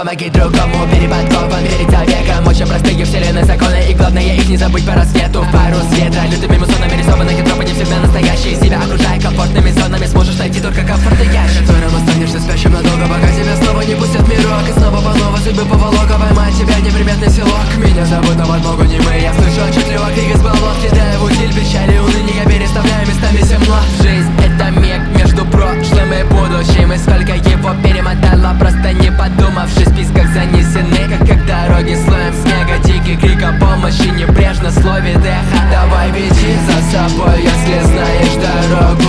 помоги другому. Перепад кован, верить за веком. Очень простые вселенной законы, и главное их не забыть по рассвету. В пару с ветра, лютыми мусонами рисованных и тропы не всегда настоящие. Себя окружай комфортными зонами, сможешь найти только комфортный ящик, в котором останешься спящим надолго, пока тебя снова не пустят в мирок. И снова по новой судьбы поволока, поймать тебя неприметный селок. Меня зовут, но подмогу не мы. Я слышу отчетливо крик из болот, кидая в утиль печали, уныния, переставляя местами земло. Жизнь — это миг между прошлым и будущим, и сколько его перемотало, просто не подумавши. В списках занесены, как дороги слоем снега. Дикий крик о помощи небрежно словит эхо. Давай веди за собой, если знаешь дорогу.